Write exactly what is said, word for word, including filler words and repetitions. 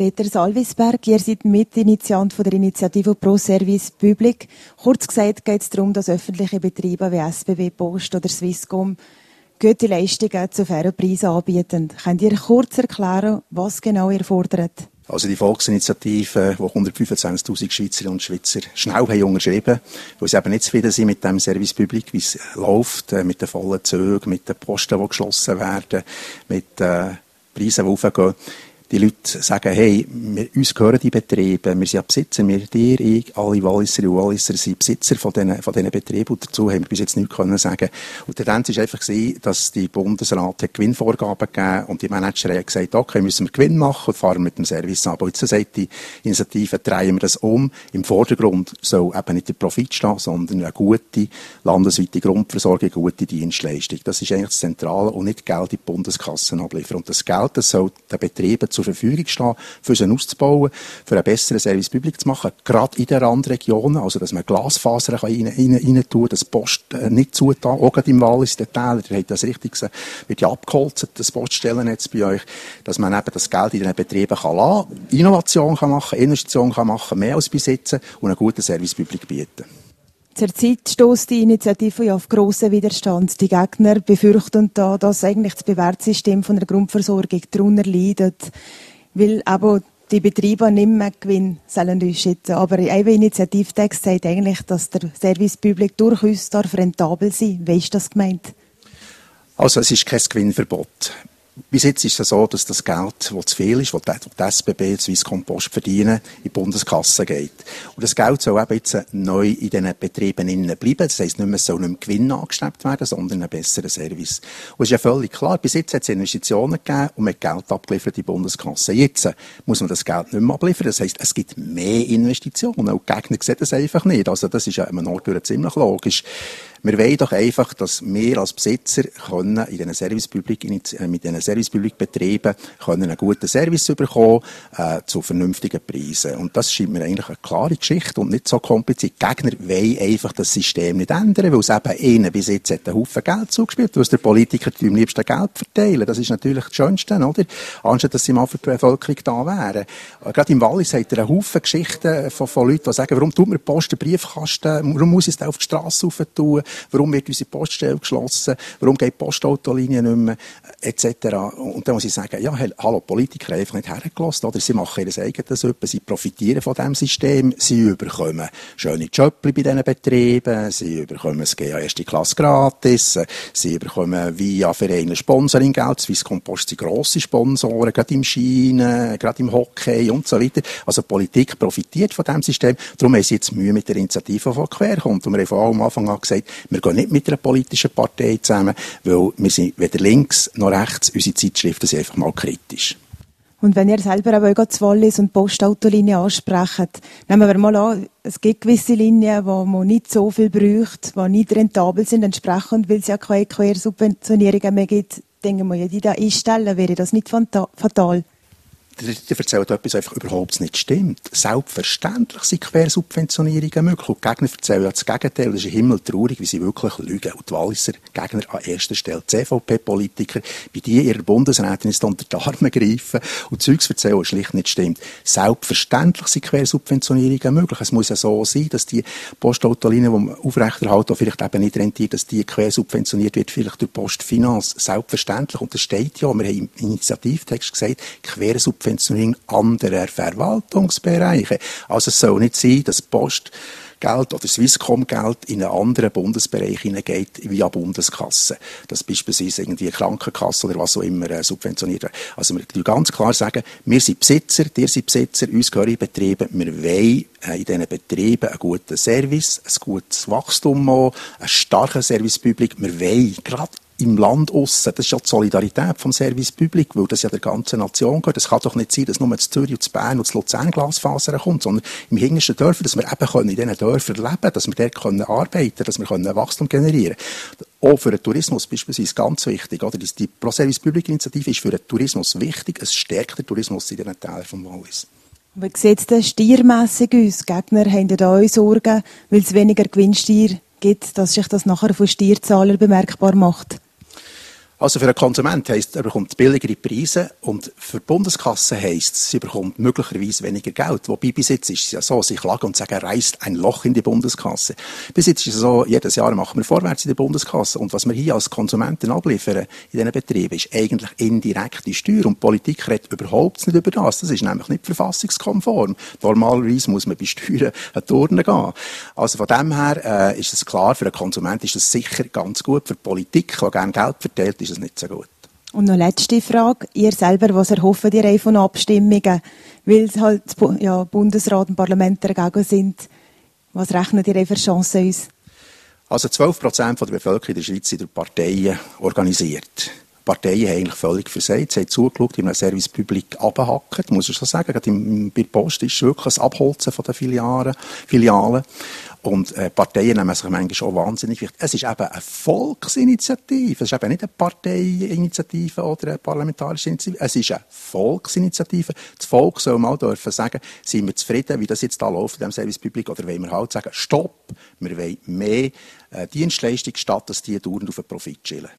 Peter Salvisberg, ihr seid Mitinitiant von der Initiative Pro Service Public. Kurz gesagt geht es darum, dass öffentliche Betriebe wie S B B, Post oder Swisscom gute Leistungen zu fairen Preisen anbieten. Könnt ihr kurz erklären, was genau ihr fordert? Also die Volksinitiative, die hundertfünfundzwanzigtausend Schweizerinnen und Schweizer schnell haben unterschrieben, weil sie eben nicht zufrieden sind mit dem Service Public, wie es läuft, mit den vollen Zügen, mit den Posten, die geschlossen werden, mit den Preisen, die hochgehen. Die Leute sagen, hey, wir, uns gehören die Betriebe, wir sind Besitzer, wir, dir, ich, alle Walliser und Walliser sind Besitzer von diesen, von diesen Betrieben und dazu haben wir bis jetzt nichts können sagen. Und der Tendenz war einfach, dass die Bundesrat Gewinnvorgaben gegeben und die Manager haben gesagt, okay, müssen wir Gewinn machen und fahren mit dem Service ab. Und jetzt sagt die Initiative, drehen wir das um. Im Vordergrund soll eben nicht der Profit stehen, sondern eine gute landesweite Grundversorgung, eine gute Dienstleistung. Das ist eigentlich das Zentrale und nicht Geld in die Bundskassen abliefern. Und das Geld, das soll den Betrieben zur Verfügung stehen, für sie auszubauen, für einen besseren Service Public zu machen, gerade in den Randregionen, also dass man Glasfaser rein, rein, rein tun, dass Post äh, nicht zutan, auch gerade im Wallis, der Täler, der hat das richtig gesagt, wird ja abgeholzt, das Poststellennetz bei euch, dass man eben das Geld in den Betrieben kann lassen, Innovation kann machen, Investition kann machen, mehr als besitzen und einen guten Service Public bieten. Zurzeit stösst die Initiative ja auf grossen Widerstand. Die Gegner befürchten da, dass eigentlich das Bewertungssystem von der Grundversorgung darunter leidet, weil aber die Betriebe nicht mehr Gewinn sollen ausschütten. Aber ein Initiativtext sagt eigentlich, dass der Service Public durchaus darf rentabel sein. Wie ist das gemeint? Also es ist kein Gewinnverbot. Bis jetzt ist es so, dass das Geld, das zu viel ist, das die S B B, die Swisscom Post verdienen, in die Bundeskasse geht. Und das Geld soll eben jetzt neu in diesen Betrieben innen bleiben. Das heisst nicht mehr, es soll nicht mehr Gewinn angestrebt werden, sondern einen besseren Service. Und es ist ja völlig klar, bis jetzt hat es Investitionen gegeben und man hat Geld abgeliefert in die Bundeskasse. Jetzt muss man das Geld nicht mehr abliefern. Das heisst, es gibt mehr Investitionen. Und die Gegner sehen das einfach nicht. Also das ist ja im Nordbüro ziemlich logisch. Wir wollen doch einfach, dass wir als Besitzer können in diesen Service Public, mit diesen Service Public Betrieben können einen guten Service bekommen, äh, zu vernünftigen Preisen. Und das scheint mir eigentlich eine klare Geschichte und nicht so kompliziert. Die Gegner wollen einfach das System nicht ändern, weil es eben ihnen bis jetzt hat einen Haufen Geld zugespielt, weil es der Politiker am liebsten Geld verteilen. Das ist natürlich das Schönste, oder? Anstatt, dass sie mal für die Bevölkerung da wären. Gerade im Wallis hat er einen Haufen Geschichten von, von Leuten, die sagen, warum tut mir die Post den Briefkasten, warum muss ich es da auf die Strasse rauf tun? Warum wird unsere Poststelle geschlossen? Warum geht die Postautolinie nicht mehr? Etc. Und dann muss ich sagen, ja, hallo, Politiker haben einfach nicht hergelassen, oder? Sie machen ihr eigenes Öppen, sie profitieren von diesem System, sie überkommen schöne Jobs bei diesen Betrieben, sie überkommen das G A erste Klasse gratis, sie überkommen via Vereine Sponsoringgeld, Swisscom Post sind grosse Sponsoren, gerade im Schienen, gerade im Hockey und so weiter. Also die Politik profitiert von diesem System, darum haben sie jetzt Mühe mit der Initiative, die querkommt. Und wir haben von am Anfang an gesagt, wir gehen nicht mit einer politischen Partei zusammen, weil wir sind weder links noch rechts, unsere Zeitschriften sind einfach mal kritisch. Und wenn ihr selber aber auch die Wallis- und Postautolinie ansprecht, nehmen wir mal an, es gibt gewisse Linien, die man nicht so viel braucht, die nicht rentabel sind, entsprechend, weil es ja keine Quersubventionierungen mehr gibt, denken wir ja, die da einstellen, wäre das nicht fatal? Der erzählt etwas, einfach überhaupt nicht stimmt. Selbstverständlich sind Quersubventionierungen möglich. Und die Gegner erzählen ja das Gegenteil. Das ist himmeltraurig, wie sie wirklich lügen. Und die Walliser Gegner an erster Stelle, die C V P-Politiker, bei die ihrer Bundesrätin ist unter die Arme greifen und Zeugs erzählen, was schlicht nicht stimmt. Selbstverständlich sind Quersubventionierungen möglich. Es muss ja so sein, dass die Postautolinien, die man aufrechterhalten, vielleicht eben nicht rentiert, dass die quersubventioniert wird, vielleicht durch Postfinanz. Selbstverständlich. Und das steht ja, wir haben im Initiativtext gesagt, Quersubventionierungen anderer Verwaltungsbereiche. Also es soll nicht sein, dass Postgeld oder Swisscom-Geld in einen anderen Bundesbereich hineingeht via Bundeskasse. Dass beispielsweise irgendwie eine Krankenkasse oder was auch immer äh, subventioniert wird. Also wir können ganz klar sagen, wir sind Besitzer, ihr seid Besitzer, uns gehören Betriebe, wir wollen äh, in diesen Betrieben einen guten Service, ein gutes Wachstum auch, einen starken Service Public. Wir wollen gerade im Land aussen, das ist ja die Solidarität vom Service Public, weil das ja der ganzen Nation gehört. Es kann doch nicht sein, dass nur zu Zürich und zu Bern und zu Luzern Glasfaser kommt, sondern im hintersten Dörfern, dass wir eben in diesen Dörfern leben, dass wir dort können arbeiten, dass wir können Wachstum generieren können. Auch für den Tourismus beispielsweise ganz wichtig. Oder? Die Pro Service Public Initiative ist für den Tourismus wichtig. Es stärkt den Tourismus in den Tälern vom Wallis. Wie sieht es denn steuermässig aus? Die Gegner haben da auch Sorgen, weil es weniger Gewinnsteuer gibt, dass sich das nachher von Steuerzahlern bemerkbar macht. Also für einen Konsument heisst, er bekommt billigere Preise und für die Bundeskasse heisst es, sie bekommt möglicherweise weniger Geld. Wobei bis jetzt ist es ja so, sie klagen und sagen, reißt ein Loch in die Bundeskasse. Bis jetzt ist es so, jedes Jahr machen wir vorwärts in der Bundeskasse und was wir hier als Konsumenten abliefern in diesen Betrieben ist eigentlich indirekte Steuer und die Politik redet überhaupt nicht über das. Das ist nämlich nicht verfassungskonform. Normalerweise muss man bei Steuern an die Urne gehen. Also von dem her äh, ist es klar, für einen Konsument ist es sicher ganz gut, für die Politik, die gerne Geld verteilt, ist es nicht so gut. Und noch letzte Frage. Ihr selber, was erhofft ihr von Abstimmungen? Weil halt ja, Bundesrat und Parlament dagegen sind. Was rechnet ihr für Chancen aus? Also zwölf Prozent der Bevölkerung in der Schweiz sind durch Parteien organisiert. Die Parteien haben eigentlich völlig versagt. Sie haben zugeschaut, wie man ein Service Public abhackt, muss ich so sagen. Gerade im, bei der Post ist es wirklich ein Abholzen von den Filialen. Filialen. Und äh, Parteien nehmen sich manchmal auch wahnsinnig wichtig. Es ist eben eine Volksinitiative. Es ist eben nicht eine Parteiinitiative oder eine parlamentarische Initiative. Es ist eine Volksinitiative. Das Volk soll mal dürfen sagen, sind wir zufrieden, wie das jetzt da läuft in diesem Service Public, oder wollen wir halt sagen, stopp, wir wollen mehr äh, Dienstleistung, statt dass die dauernd auf den Profit chillen.